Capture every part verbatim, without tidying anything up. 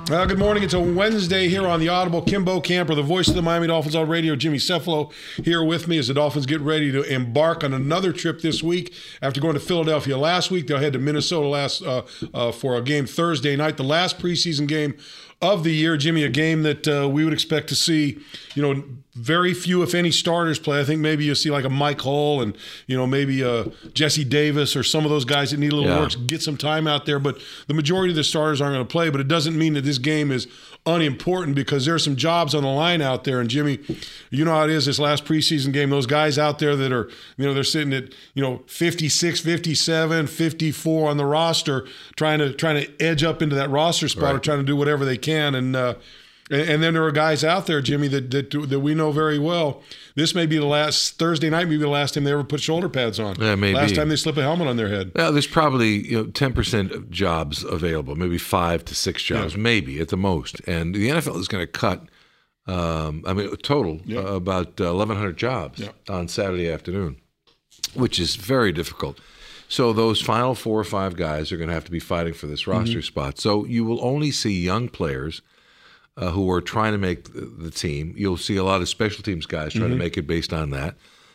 Uh, good morning. It's a Wednesday here on the Audible. Kimbo Camper, the voice of the Miami Dolphins on radio. Jimmy Cefalo here with me as the Dolphins get ready to embark on another trip this week. After going to Philadelphia last week, they'll head to Minnesota last uh, uh, for a game Thursday night, the last preseason game of the year. Jimmy, a game that uh, we would expect to see, you know, very few, if any, starters play. I think maybe you'll see like a Mike Hull and, you know, maybe uh, Jesse Davis or some of those guys that need a little yeah. work to get some time out there. But the majority of the starters aren't going to play. But it doesn't mean that this game is unimportant because there are some jobs on the line out there. And, Jimmy, you know how it is this last preseason game. Those guys out there that are, you know, they're sitting at, you know, fifty-six, fifty-seven, fifty-four on the roster trying to trying to edge up into that roster spot right. or trying to do whatever they can. And, uh, And then there are guys out there, Jimmy, that, that that we know very well. This may be the last Thursday night, maybe the last time they ever put shoulder pads on. Yeah, maybe. Last time they slip a helmet on their head. Yeah, there's probably you know ten percent of jobs available, maybe five to six jobs, yeah. maybe at the most. And the N F L is going to cut, um, I mean, total yeah. uh, about uh, eleven hundred jobs yeah. on Saturday afternoon, which is very difficult. So those final four or five guys are going to have to be fighting for this roster mm-hmm. spot. So you will only see young players Uh, who are trying to make the team. You'll see a lot of special teams guys trying mm-hmm. to make it based on that.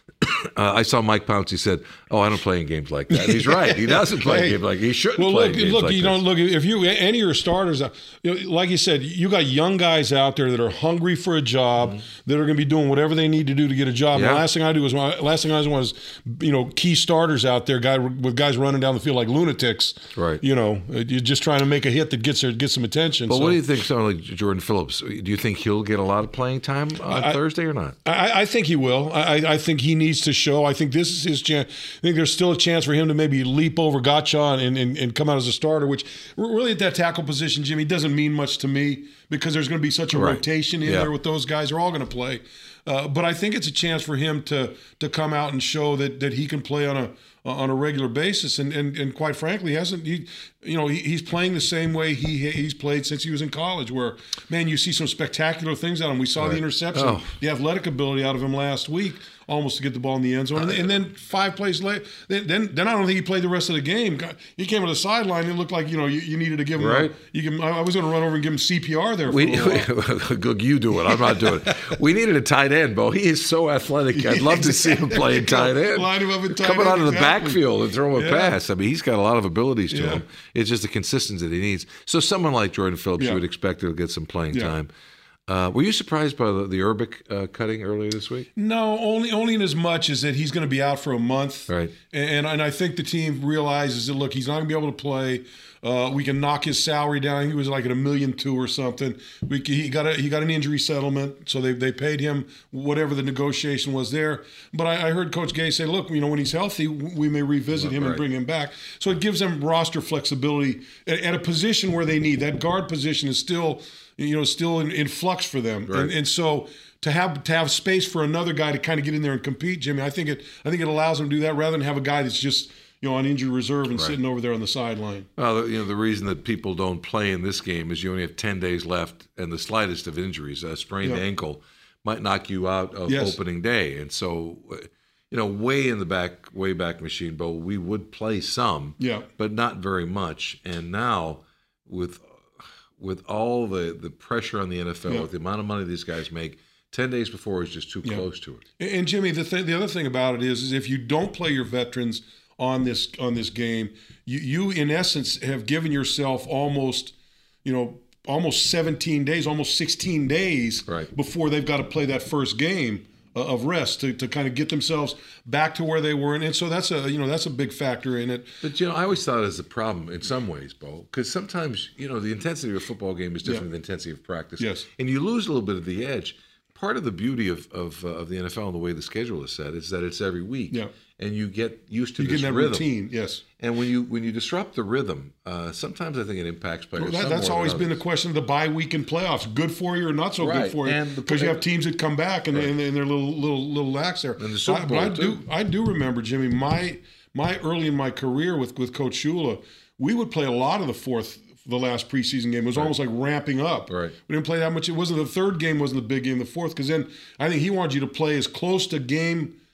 uh, I saw Mike Pouncey said, "Oh, I don't play in games like that." He's right. He doesn't play hey, in games like he shouldn't well, play look, in games look, like you this. don't look if you any of your starters, you know, like you said, you got young guys out there that are hungry for a job, mm-hmm. that are going to be doing whatever they need to do to get a job. Yeah. And the last thing I do was last thing I was was you know key starters out there, guy with guys running down the field like lunatics. Right. You know, you're just trying to make a hit that gets gets some attention. But so. what do you think? Someone like Jordan Phillips, do you think he'll get a lot of playing time on I, Thursday or not? I, I think he will. I, I think he needs to show. I think this is his chance. I think there's still a chance for him to maybe leap over Gotcha and, and, and come out as a starter, which really at that tackle position, Jimmy, doesn't mean much to me because there's going to be such a right. rotation in yeah. there with those guys. They're all going to play. Uh, but I think it's a chance for him to to come out and show that that he can play on a on a regular basis. And and, and quite frankly, he hasn't he you know he, he's playing the same way he he's played since he was in college. Where man, you see some spectacular things out of him. We saw right. the interception, oh. the athletic ability out of him last week, almost to get the ball in the end zone. And, and then five plays later, then, then then I don't think he played the rest of the game. He came to the sideline. It looked like you know you, you needed to give him. Right. A, you can, I was going to run over and give him C P R there. For we, a while. Good, you do it. I'm not doing it. We needed a tight end, Bo. He is so athletic. I'd love exactly. to see him playing tight end. Line him up in tight Coming end, out of the exactly. backfield and throw him a yeah. pass. I mean, he's got a lot of abilities to yeah. him. It's just the consistency that he needs. So someone like Jordan Phillips, yeah. you would expect to get some playing yeah. time. Uh, were you surprised by the, the Urbic uh, cutting earlier this week? No, only only in as much as that he's going to be out for a month. Right. And and I think the team realizes that, look, he's not going to be able to play. Uh, we can knock his salary down. He was like at a million two or something. We he got a he got an injury settlement, so they they paid him whatever the negotiation was there. But I, I heard Coach Gay say, look, you know, when he's healthy, we may revisit him right. and bring him back. So it gives them roster flexibility at, at a position where they need that guard position is still you know still in, in flux for them, right. and and so. To have to have space for another guy to kind of get in there and compete, Jimmy, I think it I think it allows them to do that rather than have a guy that's just you know on injured reserve and right. sitting over there on the sideline. Well, you know the reason that people don't play in this game is you only have ten days left, and the slightest of injuries, a sprained yeah. ankle, might knock you out of yes. opening day, and so you know way in the back, way back machine bowl, we would play some, yeah, but not very much, and now with with all the the pressure on the N F L, yeah. with the amount of money these guys make. Ten days before is just too yeah. close to it. And Jimmy, the th- the other thing about it is, is if you don't play your veterans on this on this game, you you in essence have given yourself almost, you know, almost seventeen days, almost sixteen days right. before they've got to play that first game of rest to, to kind of get themselves back to where they were, and, and so that's a you know that's a big factor in it. But you know, I always thought it was a problem in some ways, Bo, because sometimes you know the intensity of a football game is different yeah. than the intensity of practice, yes, and you lose a little bit of the edge. Part of the beauty of of, uh, of the N F L and the way the schedule is set is that it's every week, yeah. and you get used to you this get that rhythm. routine, yes. And when you when you disrupt the rhythm, uh, sometimes I think it impacts players. Well, that, that's always been the question of the bye week and playoffs: good for you or not so right. good for you? Because you have teams that come back and, right. and, and they're a little little little lax there. And the Super Bowl I, but I too. do I do remember, Jimmy, my my early in my career with with Coach Shula, we would play a lot of the fourth. The last preseason game it was right. almost like ramping up. Right. We didn't play that much. It wasn't the third game, wasn't the big game. The fourth, because then I think he wanted you to play as close to game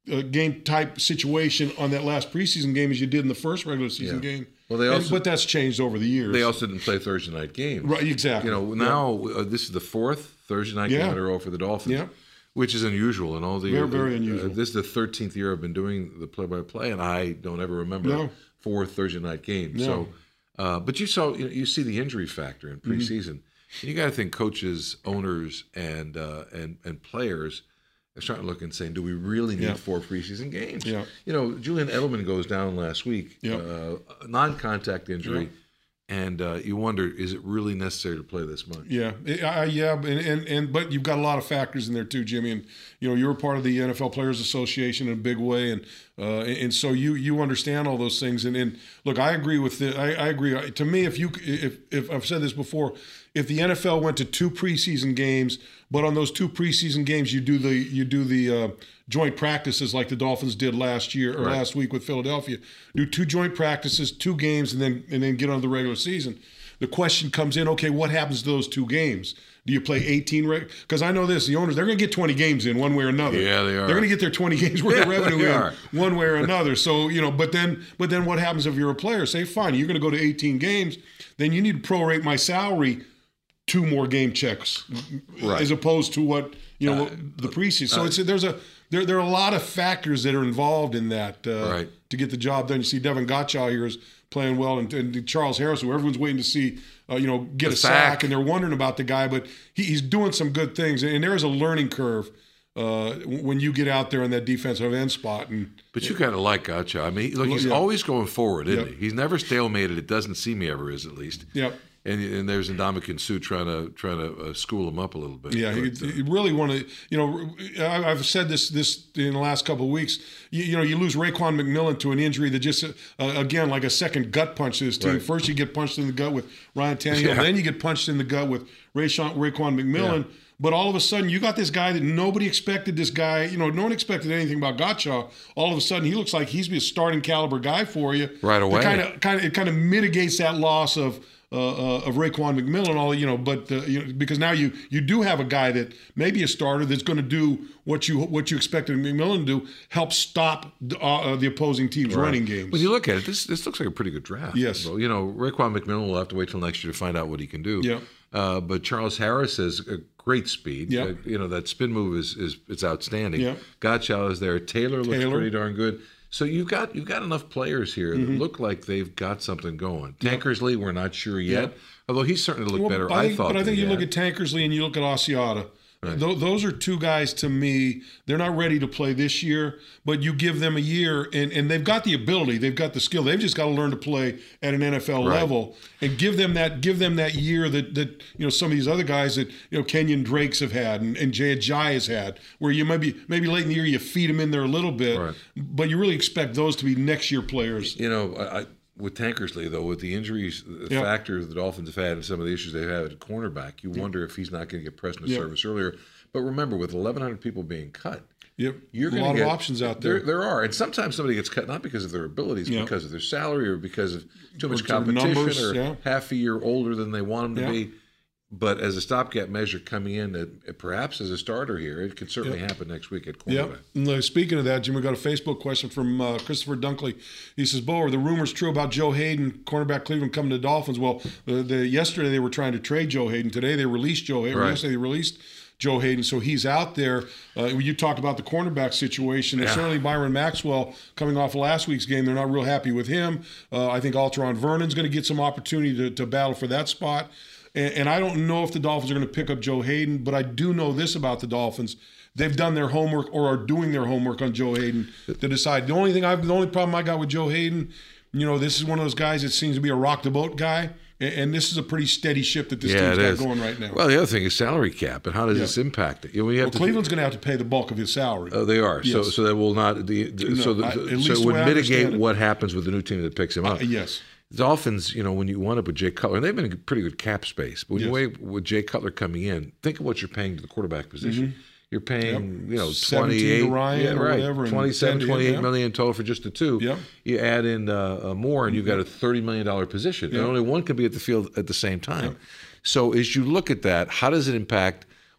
uh, game type situation on that last preseason game as you did in the first regular season yeah. game. Well, they also, and, but that's changed over the years. They also didn't play Thursday night games. Right, exactly. You know, now yeah. uh, this is the fourth Thursday night yeah. game in a row for the Dolphins, yeah. which is unusual in all the very, years. Very unusual. Uh, this is the thirteenth year I've been doing the play-by-play, and I don't ever remember no. four Thursday night games. No. So, uh, but you saw, you, know, you see the injury factor in preseason. Mm-hmm. You got to think coaches, owners, and uh, and and players are starting to look and saying, do we really need yeah. four preseason games? Yeah. You know, Julian Edelman goes down last week, yeah. uh, non-contact injury, yeah. and uh, you wonder, is it really necessary to play this much? Yeah, uh, yeah, and, and and but you've got a lot of factors in there too, Jimmy. And you know, you're a part of the N F L Players Association in a big way, and uh, and so you you understand all those things. And, and look, I agree with the, I, I agree. To me, if you if if I've said this before, if the N F L went to two preseason games, but on those two preseason games you do the you do the uh, joint practices like the Dolphins did last year or right. last week with Philadelphia, do two joint practices, two games, and then and then get on the regular season. The question comes in: okay, what happens to those two games? Do you play eighteen? Because I know this: the owners, they're going to get twenty games in one way or another. Yeah, they are. They're going to get their twenty games worth of revenue in are. one way or another. So you know, but then but then what happens if you're a player? Say, fine, you're going to go to eighteen games, then you need to prorate my salary two more game checks, right. as opposed to what you know uh, the preseason. So uh, it's there's a there there are a lot of factors that are involved in that uh, right. to get the job done. You see, Devin Gottschall here is playing well, and, and Charles Harris, who everyone's waiting to see, uh, you know, get the a sack. sack, and they're wondering about the guy, but he, he's doing some good things, and there is a learning curve uh, when you get out there in that defensive end spot. And but you kind of like Gottschall. I mean, look, he's yeah. always going forward, isn't yep. he? He's never stalemated. It doesn't seem he ever is, at least. Yep. And, and there's Ndamukong Suh trying to trying to uh, school him up a little bit. Yeah, but, you, you really want to. You know, I, I've said this this in the last couple of weeks. You, you know, you lose Raekwon McMillan to an injury that just uh, again like a second gut punch to his team. Right. First, you get punched in the gut with Ryan Tannehill, yeah. then you get punched in the gut with Raekwon, Raekwon McMillan. Yeah. But all of a sudden, you got this guy that nobody expected. This guy, you know, no one expected anything about Gottschall. All of a sudden, he looks like he's a starting caliber guy for you right away. Kind of, kind of, it kind of mitigates that loss of. Uh, uh, of Raekwon McMillan, all you know, but uh, you know, because now you you do have a guy that maybe a starter that's going to do what you what you expected McMillan to do, help stop the, uh, the opposing team's right. running games. When you look at it, this this looks like a pretty good draft. Yes, well, you know, Raekwon McMillan will have to wait till next year to find out what he can do. Yeah, uh, but Charles Harris has a great speed. Yeah, uh, you know that spin move is is it's outstanding. Yeah, Gottschall is there. Taylor looks Taylor. pretty darn good. So you've got you've got enough players here that mm-hmm. look like they've got something going. Yeah. Tankersley, we're not sure yet. Yeah. Although he's starting to look well, better, I, think, I thought. But I think you had. look at Tankersley and you look at Asiata. Right. Th- those are two guys, to me, they're not ready to play this year, but you give them a year, and, and they've got the ability, they've got the skill. They've just got to learn to play at an N F L right. level, and give them that give them that year that, that you know some of these other guys that you know Kenyon Drakes have had and, and Jay Ajayi has had, where you maybe maybe late in the year you feed them in there a little bit, right. but you really expect those to be next year players. You know, I, with Tankersley, though, with the injuries, the yep. factors the Dolphins have had and some of the issues they've had at cornerback, you yep. wonder if he's not going to get pressed into yep. service earlier. But remember, with eleven hundred people being cut, yep. you're a lot get, of options out there. there. There are. And sometimes somebody gets cut not because of their abilities, yep. because of their salary or because of too much or competition numbers, or yeah. half a year older than they want them to yep. be. But as a stopgap measure coming in, uh, perhaps as a starter here, it could certainly yep. happen next week at cornerback. Yep. Speaking of that, Jim, we got a Facebook question from uh, Christopher Dunkley. He says, Bo, are the rumors true about Joe Hayden, cornerback Cleveland, coming to Dolphins? Well, the, the, yesterday they were trying to trade Joe Hayden. Today they released Joe Hayden. Right. Yesterday they released Joe Hayden, so he's out there. Uh, you talked about the cornerback situation, and yeah. certainly Byron Maxwell coming off of last week's game, they're not real happy with him. Uh, I think Alteron Vernon's going to get some opportunity to, to battle for that spot. And I don't know if the Dolphins are going to pick up Joe Hayden, but I do know this about the Dolphins. They've done their homework or are doing their homework on Joe Hayden to decide. The only thing I've, the only problem I got with Joe Hayden, you know, this is one of those guys that seems to be a rock the boat guy. And this is a pretty steady ship that this yeah, team's got is. going right now. Well, the other thing is salary cap, and how does yeah. this impact it? You know, we have well, to Cleveland's going to have to pay the bulk of his salary. Oh, they are. Yes. So, so that will not. The, the, no, so, the, I, so it it would mitigate what happens with the new team that picks him up. Uh, yes. The Dolphins, you know, when you wind up with Jay Cutler, and they've been in pretty good cap space, but when yes. you wait with Jay Cutler coming in, think of what you're paying to the quarterback position. Mm-hmm. You're paying, yep. you know, twenty-eight, to Ryan yeah, or right, whatever, twenty-seven, twenty-eight yeah. million total for just the two. Yep. You add in uh, uh, more, and you've got a thirty million dollars position, yep. and only one can be at the field at the same time. Yep. So as you look at that, how does it impact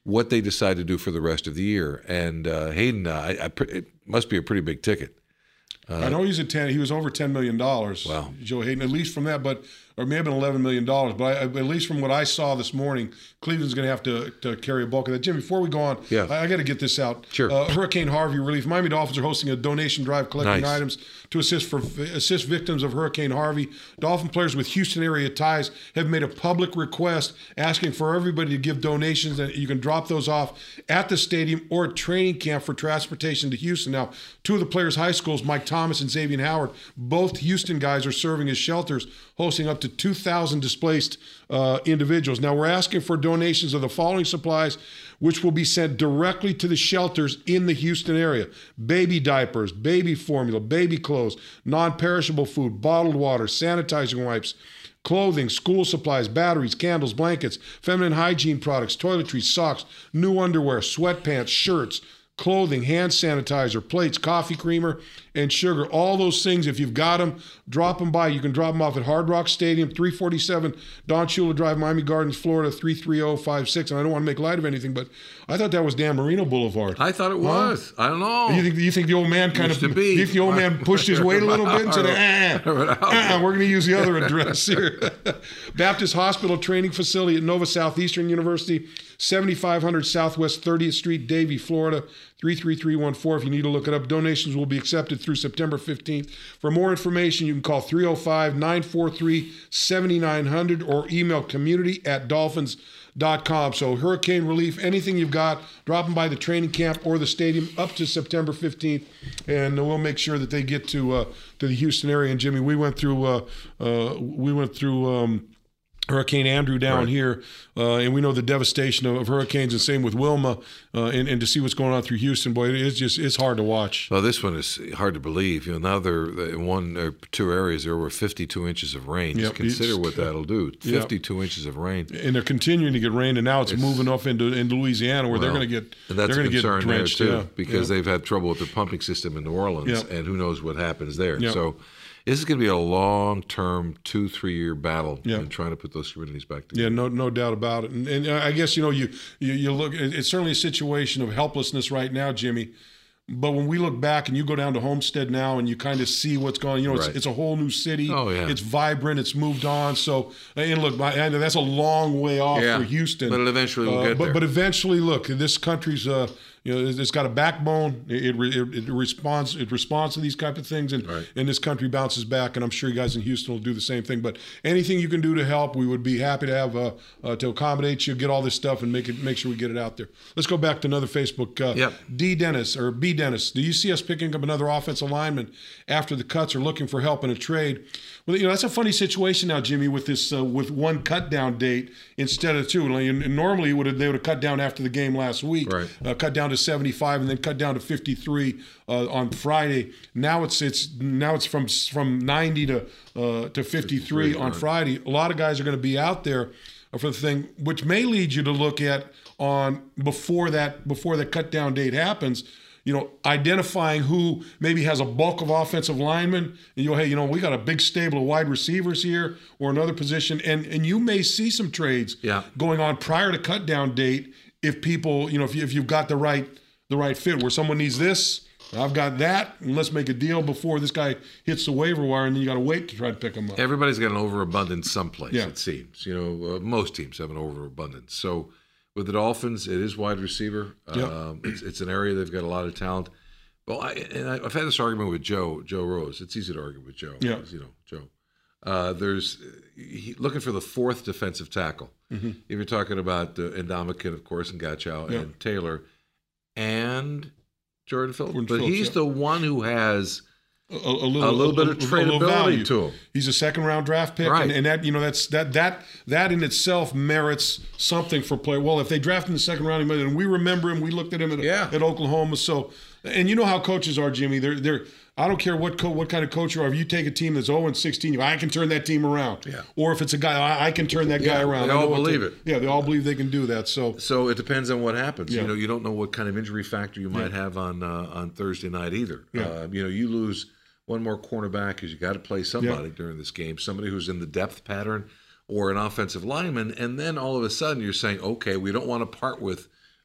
what they decide to do for the rest of the year. And uh, Hayden, uh, I, I, it must be a pretty big ticket. Uh, I know he's at ten. He was over ten million dollars. Wow, Joe Hayden, at least from that, but or it may have been eleven million dollars. But I, at least from what I saw this morning, Cleveland's going to have to to carry a bulk of that. Jim, before we go on, yeah. I, I got to get this out. Sure. Uh, Hurricane Harvey relief. Miami Dolphins are hosting a donation drive, collecting nice. items to assist for assist victims of Hurricane Harvey. Dolphin players with Houston area ties have made a public request asking for everybody to give donations, and you can drop those off at the stadium or at training camp for transportation to Houston. Now, two of the players' high schools, Mike Thomas and Xavier Howard, both Houston guys, are serving as shelters, hosting up to two thousand displaced uh, individuals. Now, we're asking for donations of the following supplies, which will be sent directly to the shelters in the Houston area: baby diapers, baby formula, baby clothes, non-perishable food, bottled water, sanitizing wipes, clothing, school supplies, batteries, candles, blankets, feminine hygiene products, toiletries, socks, new underwear, sweatpants, shirts, clothing, hand sanitizer, plates, coffee creamer, and sugar. All those things, if you've got them, drop them by. You can drop them off at Hard Rock Stadium, three forty-seven Don Shula Drive, Miami Gardens, Florida, three three zero five six. And I don't want to make light of anything, but I thought that was Dan Marino Boulevard. I thought it was. Huh? I don't know. You think, you think the old man kind Used of, to be. you think the old man pushed his weight a little bit and said, ah, ah, we're going to use the other address here. Baptist Hospital Training Facility at Nova Southeastern University, seventy-five hundred Southwest thirtieth Street, Davie, Florida, three three three one four. If you need to look it up, donations will be accepted through September fifteenth. For more information, you can call three oh five, nine four three, seven nine zero zero or email community at dolphins dot com. So hurricane relief, anything you've got, drop them by the training camp or the stadium up to September fifteenth, and we'll make sure that they get to uh, to the Houston area. And Jimmy, we went through uh, uh, we went through um, Hurricane Andrew down right. here, uh, and we know the devastation of, of hurricanes, and same with Wilma, uh, and, and to see what's going on through Houston, boy, it is just, it's hard to watch. Well, this one is hard to believe. You know, now they're in one or two areas, there were fifty-two inches of rain. Yep, Just consider what that'll do. fifty-two yep. inches of rain. And they're continuing to get rain, and now it's, it's moving up into, into Louisiana where well, they're going to get and that's they're going to get drenched. There too, yeah. because yeah. they've had trouble with their pumping system in New Orleans, yep. and who knows what happens there. Yep. So this is going to be a long-term, two, three-year battle yeah. in trying to put those communities back together. Yeah, no, no doubt about it. And, and I guess you know, you, you you look. It's certainly a situation of helplessness right now, Jimmy. But when we look back, and you go down to Homestead now, and you kind of see what's going on, you know, it's, right. it's a whole new city. Oh yeah, it's vibrant. It's moved on. So, and look, I know that's a long way off yeah. for Houston, but it eventually will uh, get but, there. But eventually, look, this country's. Uh, You know, it's got a backbone. It, it, it responds. It responds to these type of things, and right. and this country bounces back. And I'm sure you guys in Houston will do the same thing. But anything you can do to help, we would be happy to have uh, uh, to accommodate you, get all this stuff, and make it make sure we get it out there. Let's go back to another Facebook. Uh, yep. D Dennis or B Dennis. Do you see us picking up another offensive lineman after the cuts or looking for help in a trade? Well, you know, that's a funny situation now, Jimmy, with this uh, with one cut down date instead of two. And normally would have, they would have cut down after the game last week, right. uh, cut down to seventy-five, and then cut down to fifty-three uh, on Friday. Now it's it's now it's from from ninety to uh, to fifty-three on right. Friday. A lot of guys are going to be out there for the thing, which may lead you to look at on before that before the cut down date happens. You know, identifying who maybe has a bulk of offensive linemen, and you go, hey, you know, we got a big stable of wide receivers here or another position, and and you may see some trades yeah. going on prior to cut down date if people, you know, if you, if you've got the right the right fit where someone needs this, I've got that, and let's make a deal before this guy hits the waiver wire, and then you got to wait to try to pick him up. Everybody's got an overabundance someplace. Yeah. It seems. You know, uh, most teams have an overabundance. So. With the Dolphins, it is wide receiver. Yep. Um, it's it's an area they've got a lot of talent. Well, I, and I, I've had this argument with Joe Joe Rose. It's easy to argue with Joe. Yeah. You know, Joe. Uh, there's he, looking for the fourth defensive tackle. Mm-hmm. If you're talking about uh, Ndamukong, of course, and Gachow yep. and Taylor, and Jordan Phillips, Jordan but Phillips, he's yep. the one who has. A, a, little, a little bit a, of a, tradability a to him. He's a second round draft pick, right. and, and that you know that's that that that in itself merits something for player. Well, if they draft him in the second round, and we remember him, we looked at him at, yeah. at Oklahoma. So, and you know how coaches are, Jimmy. They're they're. I don't care what co- what kind of coach you are. If you take a team that's oh and sixteen, I can turn that team around. Yeah. Or if it's a guy, I, I can turn that yeah, guy around. They I all know believe to, it. Yeah, they all believe they can do that. So, so it depends on what happens. Yeah. You know, you don't know what kind of injury factor you might yeah. have on uh, on Thursday night either. Yeah. Uh, you know, you lose one more cornerback because you got to play somebody yeah. during this game, somebody who's in the depth pattern or an offensive lineman, and then all of a sudden you're saying, okay, we don't want to part with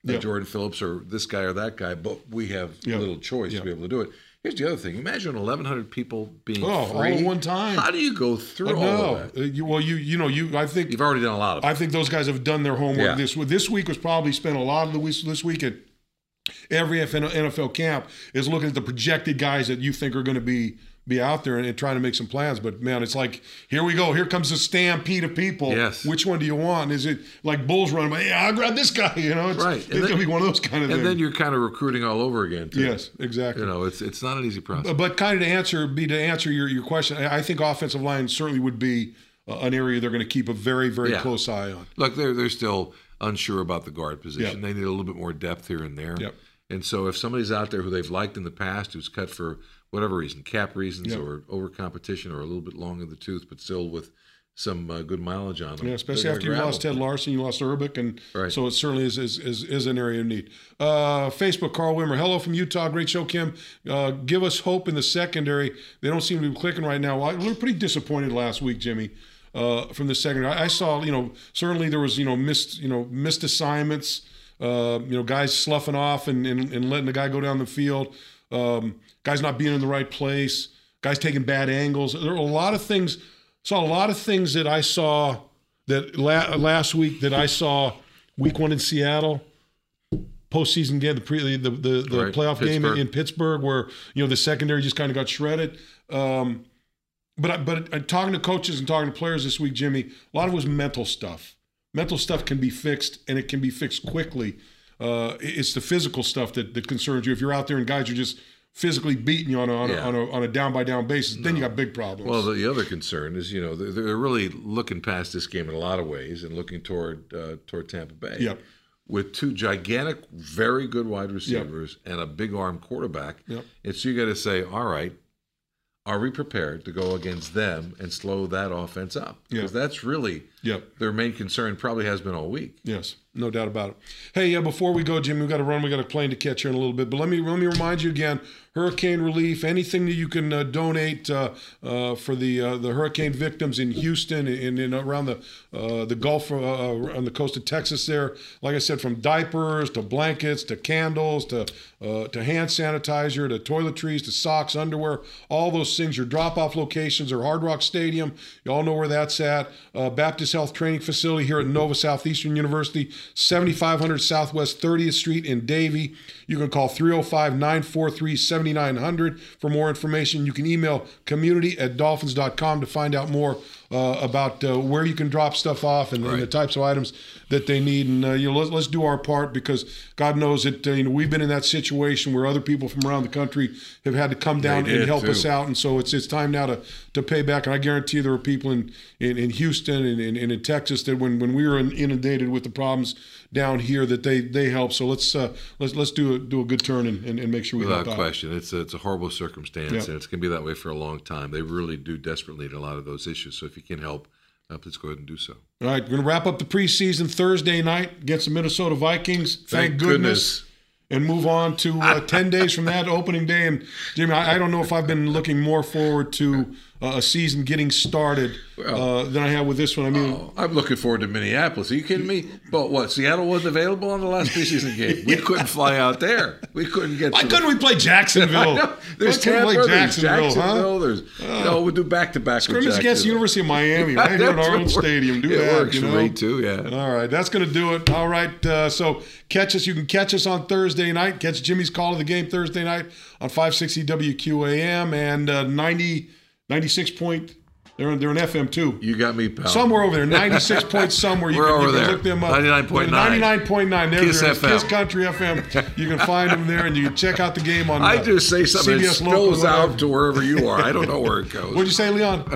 uh, Yep. Jordan Phillips or this guy or that guy, but we have Yep. little choice Yep. to be able to do it. Here's the other thing. Imagine eleven hundred people being Oh, free. all at one time. How do you go through Uh, all no, of that? Uh, you, well, you you know, you I think You've already done a lot of it. I think those guys have done their homework. Yeah. This this week was probably spent a lot of the week this week at every N F L camp is looking at the projected guys that you think are going to be be out there and, and trying to make some plans. But man, it's like, here we go. Here comes a stampede of people. Yes. Which one do you want? Is it like bulls running by? Yeah, I'll grab this guy. You know, it's, Right. it's And then- going to be one of those kind of and things. then you're kind of recruiting all over again, too. Yes, exactly. You know, it's it's not an easy process. But kind of to answer be to answer your, your question, I I think offensive line certainly would be uh, an area they're going to keep a very, very Yeah. close eye on. Look, they're they're still unsure about the guard position. Yep. They need a little bit more depth here and there. Yep. And so if somebody's out there who they've liked in the past, who's cut for whatever reason, cap reasons Yep. or over competition or a little bit long in the tooth, but still with some uh, good mileage on them. Yeah, especially they're after you gonna lost grab Ted them. Larson, you lost Urbic, and Right. so it certainly is is, is is an area of need. Uh, Facebook, Carl Wimmer, hello from Utah, great show, Kim. Uh, give us hope in the secondary. They don't seem to be clicking right now. Well, we were pretty disappointed last week, Jimmy, uh, from the secondary. I, I saw, you know, certainly there was, you know, missed, you know, missed assignments. Uh, you know, guys sloughing off and, and and letting the guy go down the field. Um, guys not being in the right place. Guys taking bad angles. There were a lot of things. Saw a lot of things that I saw that la- last week that I saw week one in Seattle, postseason game, the pre the the, the Right. playoff game Pittsburgh. in Pittsburgh, where you know the secondary just kind of got shredded. Um, but I, but I, talking to coaches and talking to players this week, Jimmy, a lot of it was mental stuff. Mental stuff can be fixed, and it can be fixed quickly. Uh, it's the physical stuff that, that concerns you. If you're out there and guys are just physically beating you on a on, Yeah. a, on a on a down by down basis, then you got big problems. Well, the other concern is, you know, they're, they're really looking past this game in a lot of ways and looking toward uh, toward Tampa Bay. Yep. With two gigantic, very good wide receivers and a big arm quarterback. Yep. And so you got to say, all right, are we prepared to go against them and slow that offense up? Because Yeah. that's really Yep. their main concern, probably has been all week. Yes, no doubt about it. Hey, yeah, before we go, Jimmy, we got to run. We got a plane to catch here in a little bit. But let me let me remind you again: hurricane relief, anything that you can uh, donate uh, uh, for the uh, the hurricane victims in Houston and, and around the uh, the Gulf uh, on the coast of Texas. There, like I said, from diapers to blankets to candles to uh, to hand sanitizer to toiletries to socks, underwear, all those things. Your drop-off locations are Hard Rock Stadium. You all know where that's at. Uh, Baptist Health Training Facility here at Nova Southeastern University, seventy-five hundred Southwest thirtieth Street in Davie. You can call three oh five, nine four three, seven nine zero zero for more information. You can email community at dolphins dot com to find out more uh, about uh, where you can drop stuff off and, Right. and the types of items that they need. And uh, you know, let's, let's do our part, because God knows that uh, you know we've been in that situation where other people from around the country have had to come down They and did, help too. us out. And so it's it's time now to to pay back. And I guarantee you there were people in in, in Houston and, and, and in Texas that when, when we were inundated with the problems down here that they they helped. So let's uh, let's let's do a do a good turn and, and, and make sure we Without help out. question. It's a, it's a horrible circumstance, Yep. and it's going to be that way for a long time. They really do desperately need a lot of those issues. So if you can help, uh, please go ahead and do so. All right, we're going to wrap up the preseason Thursday night against the Minnesota Vikings. Thank, Thank goodness. goodness. And move on to uh, ten days from that, opening day. And, Jimmy, I, I don't know if I've been looking more forward to uh, a season getting started uh, than I have with this one. I mean, Oh, I'm looking forward to Minneapolis. Are you kidding me? But what, Seattle wasn't available on the last preseason game? We couldn't fly out there. We couldn't get why to couldn't we play Jacksonville? the, There's Why couldn't we Tampa, play there's Jacksonville, Jacksonville, huh? there's, you know, we'll do back-to-back Scrimmage with against the Jacksonville. University of Miami, right here in our own That's what- stadium. Do it that, works you for know? me, too, yeah. All right, that's going to do it. All right, uh, so catch us. You can catch us on Thursday night. Catch Jimmy's Call of the Game Thursday night on five sixty W Q A M and uh, ninety, ninety-six point. They're they're an F M too. You got me, pal. Somewhere over there, ninety-six point somewhere. You We're can, over you can there. look them up. ninety-nine point nine. ninety-nine point nine. There Kiss it is. F M. Kiss Country F M. You can find them there, and you can check out the game on. I uh, just say something C B that S Local, spills whatever. out to wherever you are. I don't know where it goes. What'd you say, Leon?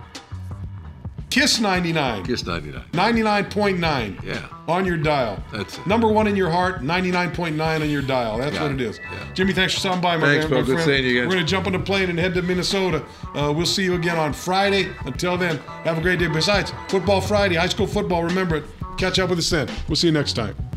Kiss ninety-nine. Kiss ninety-nine. ninety-nine point nine. Yeah. On your dial. That's it. Number one in your heart, ninety-nine point nine on your dial. That's Got what it it. is. Yeah. Jimmy, thanks for stopping by, my, Thanks, man, my Bill. Good friend. seeing you again. We're going to jump on the plane and head to Minnesota. Uh, we'll see you again on Friday. Until then, have a great day. Besides, Football Friday, high school football, remember it. Catch up with us then. We'll see you next time.